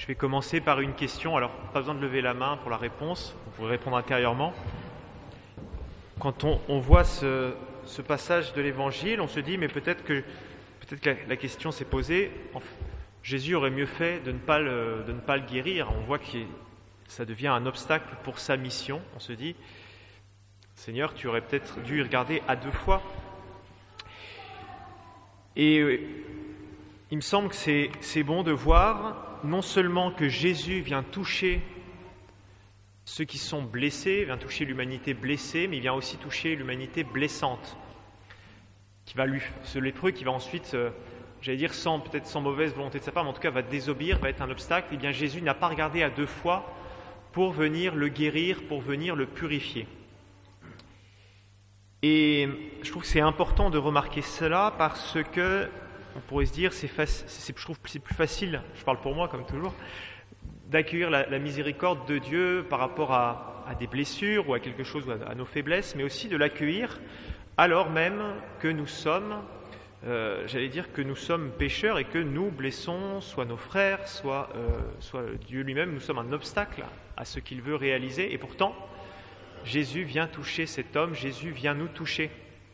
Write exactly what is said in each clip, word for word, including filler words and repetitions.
Je vais commencer par une question. Alors, pas besoin de lever la main pour la réponse, vous pourrez répondre intérieurement. Quand on, on voit ce, ce passage de l'Évangile, on se dit, mais peut-être que, peut-être que la, la question s'est posée, Jésus aurait mieux fait de ne pas le, de ne pas le guérir. On voit que ça devient un obstacle pour sa mission. On se dit, Seigneur, tu aurais peut-être dû y regarder à deux fois. Et euh, il me semble que c'est, c'est bon de voir non seulement que Jésus vient toucher ceux qui sont blessés, vient toucher l'humanité blessée, mais il vient aussi toucher l'humanité blessante, qui va lui, ce lépreux qui va ensuite, euh, j'allais dire sans peut-être sans mauvaise volonté de sa part, mais en tout cas va désobéir, va être un obstacle. Et bien Jésus n'a pas regardé à deux fois pour venir le guérir, pour venir le purifier. Et je trouve que c'est important de remarquer cela parce que, on pourrait se dire, c'est, faci- c'est, je trouve que c'est plus facile, je parle pour moi comme toujours, d'accueillir la, la miséricorde de Dieu par rapport à, à des blessures ou à quelque chose, ou à, à nos faiblesses, mais aussi de l'accueillir alors même que nous sommes, euh, j'allais dire que nous sommes pécheurs et que nous blessons soit nos frères, soit, euh, soit Dieu lui-même. Nous sommes un obstacle à ce qu'il veut réaliser et pourtant, Jésus vient toucher cet homme, Jésus vient nous toucher.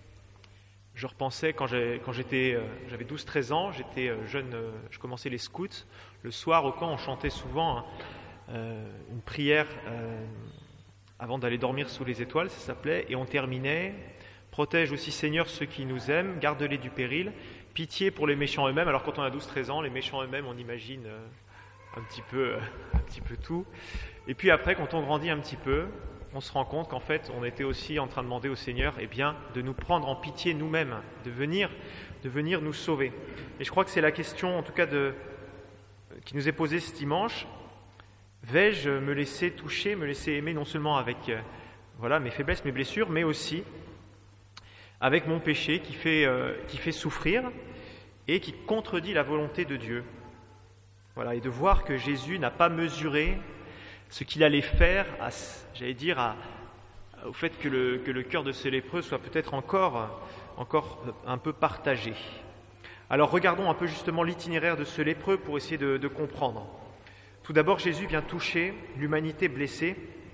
Je repensais quand, j'ai, quand j'étais, euh, j'avais douze treize ans, j'étais euh, jeune, euh, je commençais les scouts. Le soir au camp, on chantait souvent hein, euh, une prière euh, avant d'aller dormir sous les étoiles, ça s'appelait, et on terminait « Protège aussi Seigneur ceux qui nous aiment, garde-les du péril, pitié pour les méchants eux-mêmes ». Alors quand on a douze treize ans, les méchants eux-mêmes, on imagine euh, un, petit peu, euh, un petit peu tout. Et puis après, quand on grandit un petit peu, on se rend compte qu'en fait, on était aussi en train de demander au Seigneur eh bien, de nous prendre en pitié nous-mêmes, de venir, de venir nous sauver. Et je crois que c'est la question, en tout cas, de, qui nous est posée ce dimanche. Vais-je me laisser toucher, me laisser aimer non seulement avec euh, voilà, mes faiblesses, mes blessures, mais aussi avec mon péché qui fait, euh, qui fait souffrir et qui contredit la volonté de Dieu. Voilà, et de voir que Jésus n'a pas mesuré ce qu'il allait faire, à, j'allais dire, à, au fait que le, que le cœur de ce lépreux soit peut-être encore, encore un peu partagé. Alors regardons un peu justement l'itinéraire de ce lépreux pour essayer de, de comprendre. Tout d'abord, Jésus vient toucher l'humanité blessée.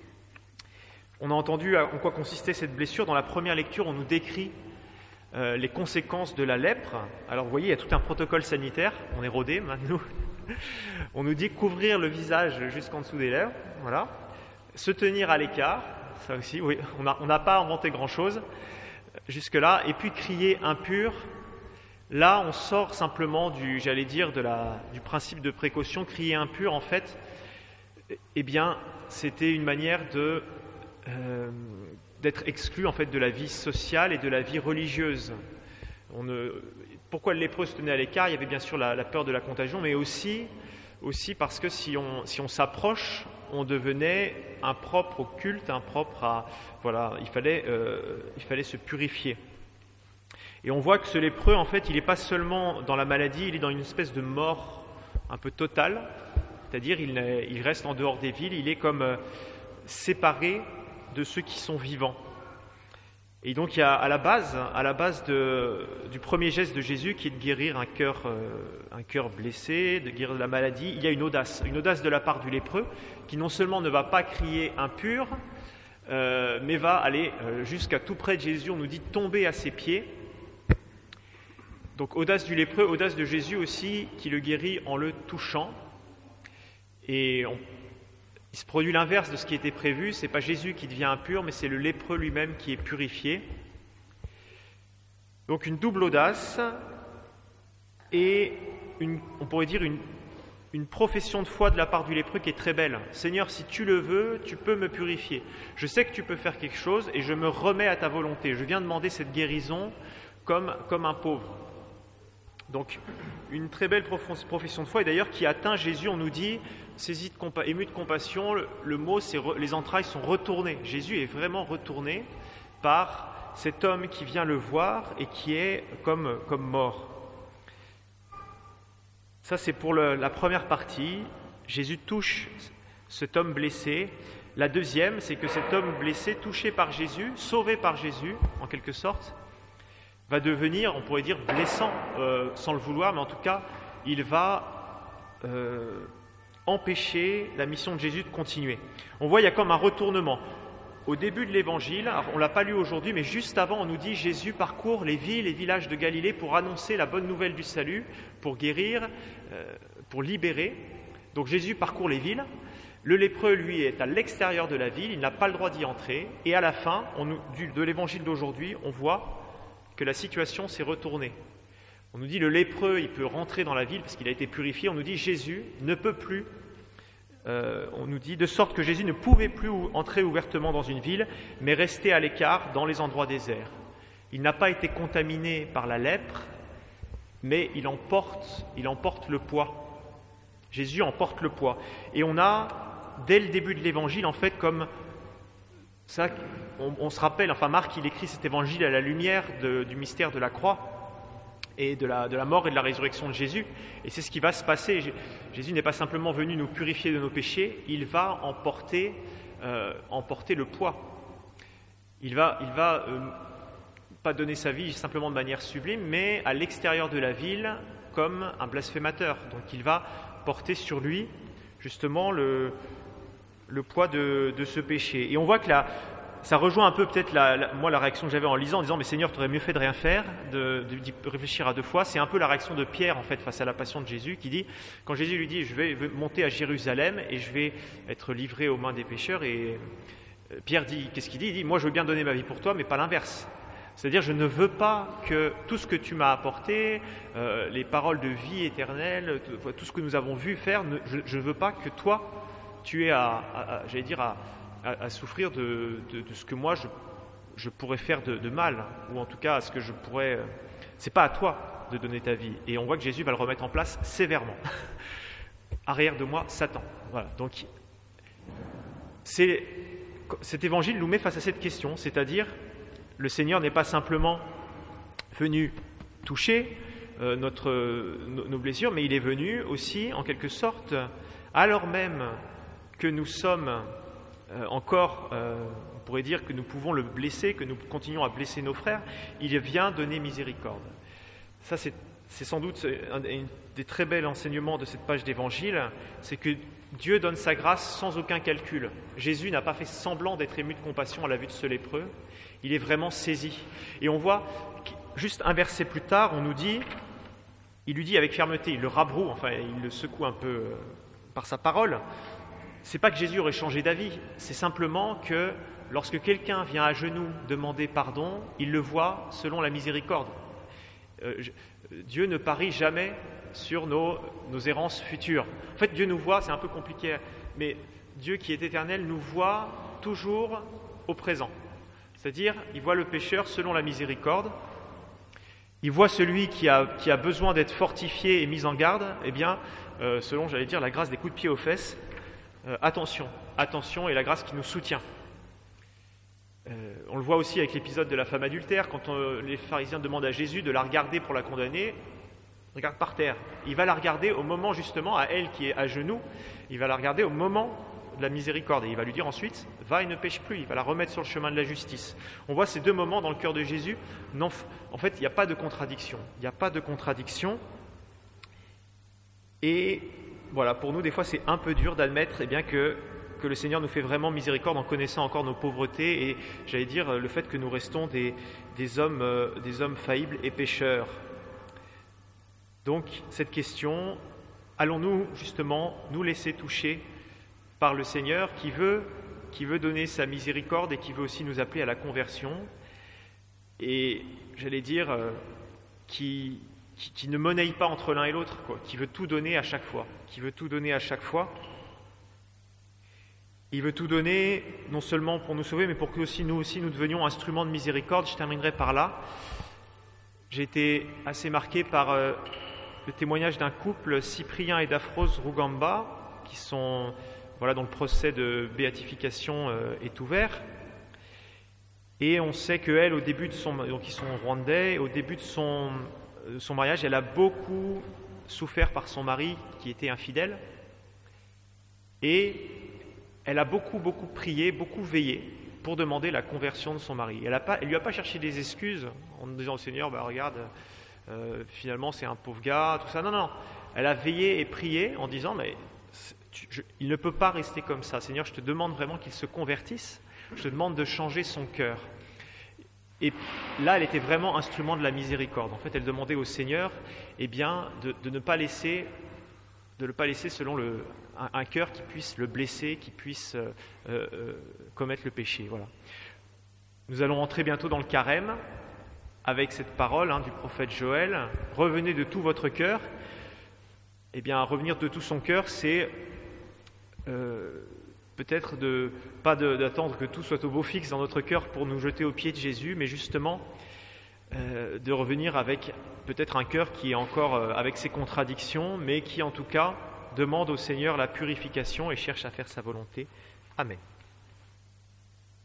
On a entendu en quoi consistait cette blessure. Dans la première lecture, on nous décrit euh, les conséquences de la lèpre. Alors vous voyez, il y a tout un protocole sanitaire. On est rodés maintenant. On nous dit couvrir le visage jusqu'en dessous des lèvres, voilà. Se tenir à l'écart, ça aussi, oui, on n'a on n'a pas inventé grand-chose jusque-là, et puis crier impur. Là, on sort simplement du, j'allais dire, de la, du principe de précaution. Crier impur, en fait, eh bien, c'était une manière de, euh, d'être exclu en fait de la vie sociale et de la vie religieuse. On ne, pourquoi le lépreux se tenait à l'écart ? Il y avait bien sûr la, la peur de la contagion, mais aussi, aussi parce que si on, si on s'approche, on devenait impropre au culte, impropre à... Voilà, il fallait, euh, il fallait se purifier. Et on voit que ce lépreux, en fait, il n'est pas seulement dans la maladie, il est dans une espèce de mort un peu totale, c'est-à-dire il, il reste en dehors des villes, il est comme euh, séparé de ceux qui sont vivants. Et donc il y a à la base, à la base de, du premier geste de Jésus qui est de guérir un cœur, euh, un cœur blessé, de guérir de la maladie, il y a une audace, une audace de la part du lépreux qui non seulement ne va pas crier impur, euh, mais va aller euh, jusqu'à tout près de Jésus, on nous dit tomber à ses pieds. Donc audace du lépreux, audace de Jésus aussi qui le guérit en le touchant. Et on, il se produit l'inverse de ce qui était prévu, c'est pas Jésus qui devient impur, mais c'est le lépreux lui-même qui est purifié. Donc une double audace et une, on pourrait dire une, une profession de foi de la part du lépreux qui est très belle. Seigneur, si tu le veux, tu peux me purifier. Je sais que tu peux faire quelque chose et je me remets à ta volonté. Je viens demander cette guérison comme, comme un pauvre. Donc, une très belle profession de foi, et d'ailleurs qui atteint Jésus, on nous dit, saisi de compa- ému de compassion, le, le mot, c'est re, les entrailles sont retournées. Jésus est vraiment retourné par cet homme qui vient le voir et qui est comme, comme mort. Ça, c'est pour le, la première partie. Jésus touche cet homme blessé. La deuxième, c'est que cet homme blessé, touché par Jésus, sauvé par Jésus, en quelque sorte, va devenir, on pourrait dire, blessant, euh, sans le vouloir, mais en tout cas, il va euh, empêcher la mission de Jésus de continuer. On voit il y a comme un retournement. Au début de l'Évangile, alors on ne l'a pas lu aujourd'hui, mais juste avant, on nous dit Jésus parcourt les villes et villages de Galilée pour annoncer la bonne nouvelle du salut, pour guérir, euh, pour libérer. Donc Jésus parcourt les villes. Le lépreux, lui, est à l'extérieur de la ville, il n'a pas le droit d'y entrer. Et à la fin on nous, du, de l'Évangile d'aujourd'hui, on voit que la situation s'est retournée. On nous dit le lépreux, il peut rentrer dans la ville parce qu'il a été purifié. On nous dit Jésus ne peut plus. Euh, on nous dit de sorte que Jésus ne pouvait plus entrer ouvertement dans une ville, mais rester à l'écart dans les endroits déserts. Il n'a pas été contaminé par la lèpre, mais il en porte, il en porte le poids. Jésus en porte le poids. Et on a, dès le début de l'Évangile, en fait, comme ça, on, on se rappelle, enfin Marc, il écrit cet Évangile à la lumière de, du mystère de la croix et de la, de la mort et de la résurrection de Jésus. Et c'est ce qui va se passer. Jésus n'est pas simplement venu nous purifier de nos péchés, il va emporter, euh, emporter le poids. Il va, il va euh, pas donner sa vie simplement de manière sublime, mais à l'extérieur de la ville comme un blasphémateur. Donc il va porter sur lui justement le, le poids de, de ce péché. Et on voit que là, ça rejoint un peu peut-être la, la, moi la réaction que j'avais en lisant en disant mais Seigneur, tu aurais mieux fait de rien faire, de, de, d'y réfléchir à deux fois. C'est un peu la réaction de Pierre en fait face à la passion de Jésus qui dit, quand Jésus lui dit je vais monter à Jérusalem et je vais être livré aux mains des pécheurs, et Pierre dit, qu'est-ce qu'il dit? Il dit moi je veux bien donner ma vie pour toi mais pas l'inverse. C'est-à-dire je ne veux pas que tout ce que tu m'as apporté, euh, les paroles de vie éternelle, tout, tout ce que nous avons vu faire, ne, je ne veux pas que toi tu aies à, à, à j'allais dire à À, à souffrir de, de, de ce que moi je, je pourrais faire de, de mal, ou en tout cas à ce que je pourrais. C'est pas à toi de donner ta vie. Et on voit que Jésus va le remettre en place sévèrement. Arrière de moi, Satan. Voilà. Donc, c'est, cet évangile nous met face à cette question, c'est-à-dire le Seigneur n'est pas simplement venu toucher euh, notre, nos, nos blessures, mais il est venu aussi, en quelque sorte, alors même que nous sommes Euh, encore, euh, on pourrait dire que nous pouvons le blesser, que nous continuons à blesser nos frères, il vient donner miséricorde. Ça, c'est, c'est sans doute un, un des très bels enseignements de cette page d'évangile, c'est que Dieu donne sa grâce sans aucun calcul. Jésus n'a pas fait semblant d'être ému de compassion à la vue de ce lépreux, il est vraiment saisi. Et on voit, juste un verset plus tard, on nous dit, il lui dit avec fermeté, il le rabroue, enfin il le secoue un peu euh, par sa parole. C'est pas que Jésus aurait changé d'avis, c'est simplement que lorsque quelqu'un vient à genoux demander pardon, il le voit selon la miséricorde. Euh, je, Dieu ne parie jamais sur nos, nos errances futures. En fait, Dieu nous voit, c'est un peu compliqué, mais Dieu qui est éternel nous voit toujours au présent. C'est-à-dire, il voit le pécheur selon la miséricorde, il voit celui qui a, qui a besoin d'être fortifié et mis en garde, eh bien, euh, selon, j'allais dire, la grâce des coups de pied aux fesses. Euh, attention, attention, et la grâce qui nous soutient. Euh, on le voit aussi avec l'épisode de la femme adultère, quand on, les pharisiens demandent à Jésus de la regarder pour la condamner, regarde par terre. Il va la regarder au moment justement, à elle qui est à genoux, il va la regarder au moment de la miséricorde, et il va lui dire ensuite, va et ne pêche plus, il va la remettre sur le chemin de la justice. On voit ces deux moments dans le cœur de Jésus. Non, en fait, il n'y a pas de contradiction. Il n'y a pas de contradiction. Et voilà, pour nous, des fois, c'est un peu dur d'admettre eh bien, que, que le Seigneur nous fait vraiment miséricorde en connaissant encore nos pauvretés et, j'allais dire, le fait que nous restons des, des, hommes, euh, des hommes faillibles et pécheurs. Donc, cette question, allons-nous justement nous laisser toucher par le Seigneur qui veut, qui veut donner sa miséricorde et qui veut aussi nous appeler à la conversion et, j'allais dire, euh, qui... Qui, qui ne monnaie pas entre l'un et l'autre, quoi, qui veut tout donner à chaque fois, qui veut tout donner à chaque fois. Il veut tout donner, non seulement pour nous sauver, mais pour que aussi nous aussi nous devenions instruments de miséricorde. Je terminerai par là. J'ai été assez marqué par euh, le témoignage d'un couple, Cyprien et Daphrose Rugamba, qui sont, voilà, dont le procès de béatification euh, est ouvert. Et on sait qu'elle, au début de son, donc ils sont rwandais, au début de son son mariage, elle a beaucoup souffert par son mari qui était infidèle et elle a beaucoup, beaucoup prié, beaucoup veillé pour demander la conversion de son mari. Elle ne lui a pas cherché des excuses en disant au Seigneur, bah, regarde, euh, finalement c'est un pauvre gars, tout ça. Non, non, elle a veillé et prié en disant, mais tu, je, il ne peut pas rester comme ça. Seigneur, je te demande vraiment qu'il se convertisse. Je te demande de changer son cœur. » Et là, elle était vraiment instrument de la miséricorde. En fait, elle demandait au Seigneur eh bien, de, de ne pas laisser, de ne pas laisser selon le, un, un cœur qui puisse le blesser, qui puisse euh, euh, commettre le péché. Voilà. Nous allons entrer bientôt dans le carême avec cette parole hein, du prophète Joël. « Revenez de tout votre cœur ». Eh bien, revenir de tout son cœur, c'est euh, peut-être de, pas de, d'attendre que tout soit au beau fixe dans notre cœur pour nous jeter aux pieds de Jésus, mais justement euh, de revenir avec peut-être un cœur qui est encore euh, avec ses contradictions, mais qui en tout cas demande au Seigneur la purification et cherche à faire sa volonté. Amen.